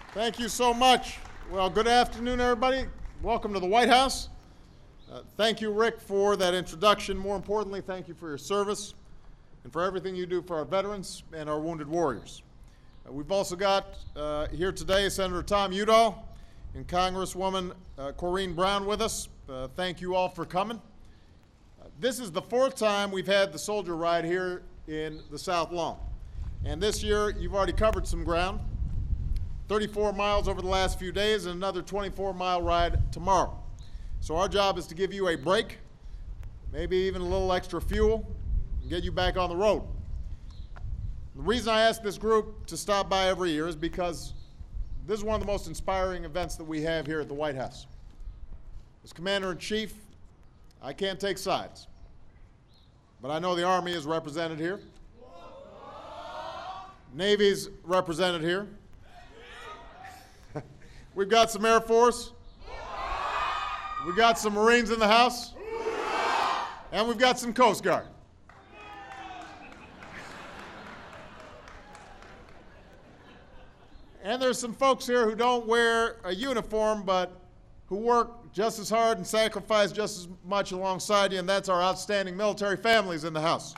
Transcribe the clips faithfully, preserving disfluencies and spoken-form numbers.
Thank you so much. Well, good afternoon, everybody. Welcome to the White House. Uh, thank you, Rick, for that introduction. More importantly, thank you for your service and for everything you do for our veterans and our wounded warriors. Uh, we've also got uh, here today Senator Tom Udall and Congresswoman uh, Corrine Brown with us. Uh, thank you all for coming. Uh, this is the fourth time we've had the soldier ride here in the South Lawn. And this year, you've already covered some ground. thirty-four miles over the last few days and another twenty-four mile ride tomorrow. So our job is to give you a break, maybe even a little extra fuel, and get you back on the road. The reason I ask this group to stop by every year is because this is one of the most inspiring events that we have here at the White House. As Commander-in-Chief, I can't take sides, but I know the Army is represented here. Navy's represented here. We've got some Air Force. We've got some Marines in the house. And we've got some Coast Guard. And there's some folks here who don't wear a uniform, but who work just as hard and sacrifice just as much alongside you, and that's our outstanding military families in the house.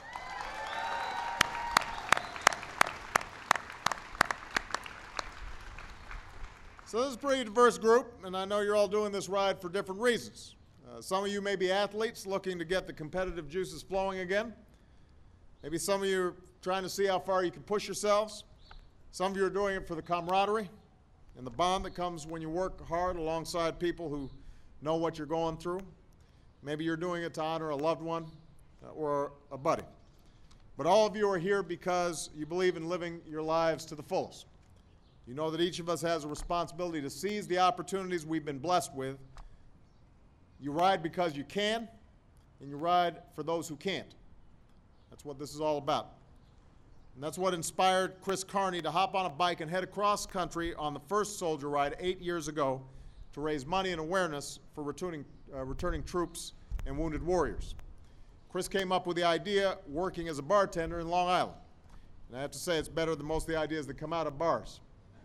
So this is a pretty diverse group, and I know you're all doing this ride for different reasons. Uh, some of you may be athletes looking to get the competitive juices flowing again. Maybe some of you are trying to see how far you can push yourselves. Some of you are doing it for the camaraderie and the bond that comes when you work hard alongside people who know what you're going through. Maybe you're doing it to honor a loved one uh, or a buddy. But all of you are here because you believe in living your lives to the fullest. You know that each of us has a responsibility to seize the opportunities we've been blessed with. You ride because you can, and you ride for those who can't. That's what this is all about. And that's what inspired Chris Carney to hop on a bike and head across country on the first soldier ride eight years ago to raise money and awareness for returning, uh, returning troops and wounded warriors. Chris came up with the idea working as a bartender in Long Island. And I have to say it's better than most of the ideas that come out of bars.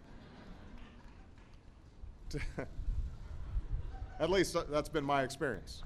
At least that's been my experience.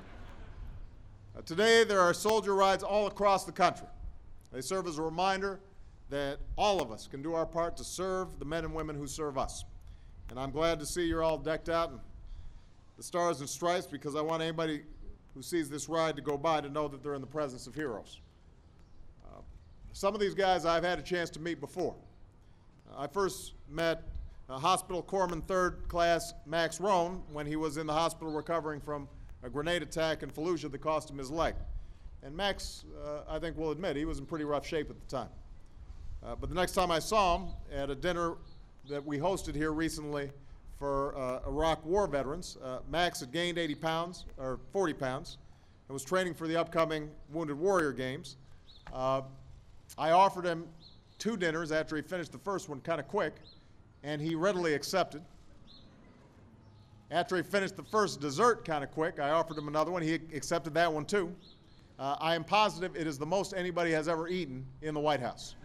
Uh, today, there are soldier rides all across the country. They serve as a reminder that all of us can do our part to serve the men and women who serve us. And I'm glad to see you're all decked out in the stars and stripes, because I want anybody who sees this ride to go by to know that they're in the presence of heroes. Uh, some of these guys I've had a chance to meet before. Uh, I first met Uh, Hospital Corpsman third Class Max Roan when he was in the hospital recovering from a grenade attack in Fallujah that cost him his leg. And Max, uh, I think will admit, he was in pretty rough shape at the time. Uh, but the next time I saw him at a dinner that we hosted here recently for uh, Iraq war veterans, uh, Max had gained eighty pounds, or forty pounds, and was training for the upcoming Wounded Warrior Games. Uh, I offered him two dinners after he finished the first one kind of quick, and he readily accepted. After he finished the first dessert kind of quick, I offered him another one. He accepted that one too. Uh, I am positive it is the most anybody has ever eaten in the White House.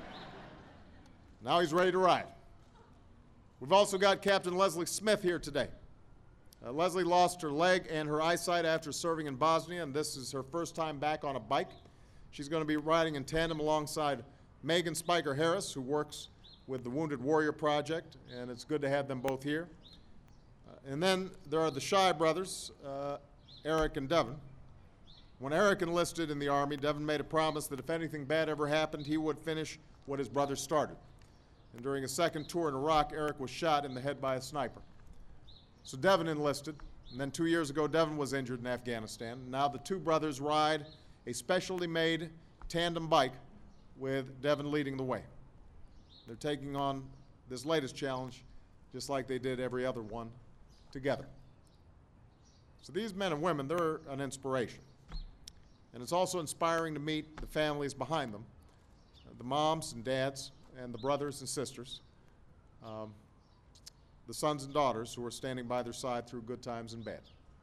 Now he's ready to ride. We've also got Captain Leslie Smith here today. Uh, Leslie lost her leg and her eyesight after serving in Bosnia, and this is her first time back on a bike. She's going to be riding in tandem alongside Megan Spiker Harris, who works with the Wounded Warrior Project, and it's good to have them both here. Uh, and then there are the Shy brothers, uh, Eric and Devin. When Eric enlisted in the Army, Devin made a promise that if anything bad ever happened, he would finish what his brother started. And during a second tour in Iraq, Eric was shot in the head by a sniper. So Devin enlisted, and then two years ago, Devin was injured in Afghanistan. Now the two brothers ride a specially made tandem bike with Devin leading the way. They're taking on this latest challenge just like they did every other one together. So these men and women, they're an inspiration. And it's also inspiring to meet the families behind them, the moms and dads and the brothers and sisters, um, the sons and daughters who are standing by their side through good times and bad.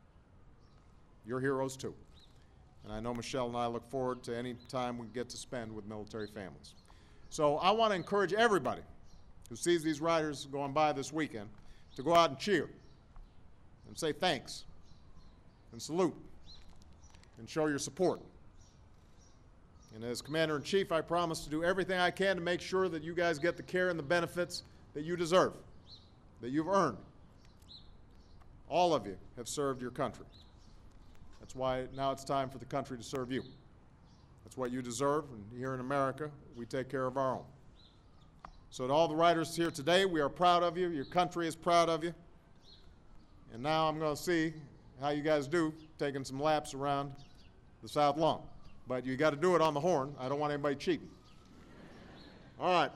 You're heroes too. And I know Michelle and I look forward to any time we get to spend with military families. So I want to encourage everybody who sees these riders going by this weekend to go out and cheer and say thanks and salute and show your support. And as Commander-in-Chief, I promise to do everything I can to make sure that you guys get the care and the benefits that you deserve, that you've earned. All of you have served your country. That's why now it's time for the country to serve you. That's what you deserve, and here in America, we take care of our own. So to all the riders here today, we are proud of you. Your country is proud of you. And now I'm going to see how you guys do taking some laps around the South Lawn. But you got to do it on the horn. I don't want anybody cheating. All right.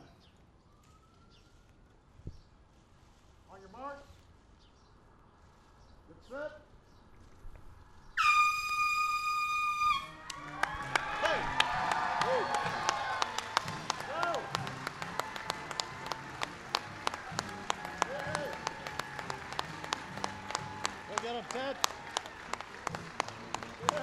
On your mark. Get set. Hey. Hey. Go. Hey. Go get him, Ted. Yeah.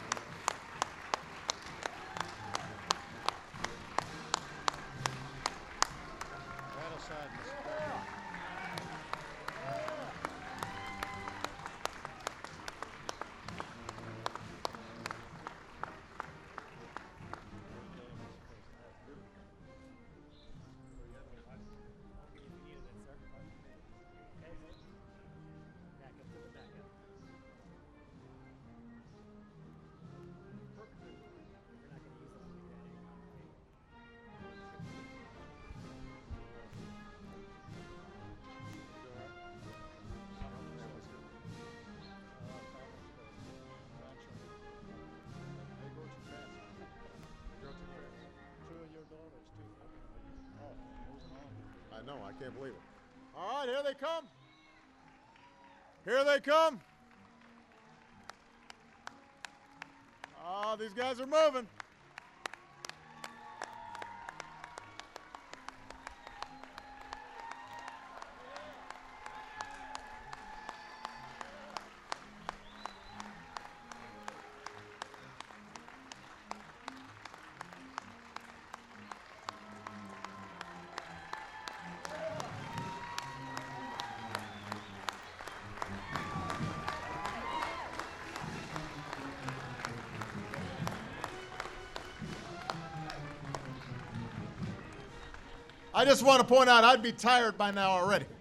I know, I can't believe it. All right, here they come. Here they come. Oh, these guys are moving. I just want to point out, I'd be tired by now already.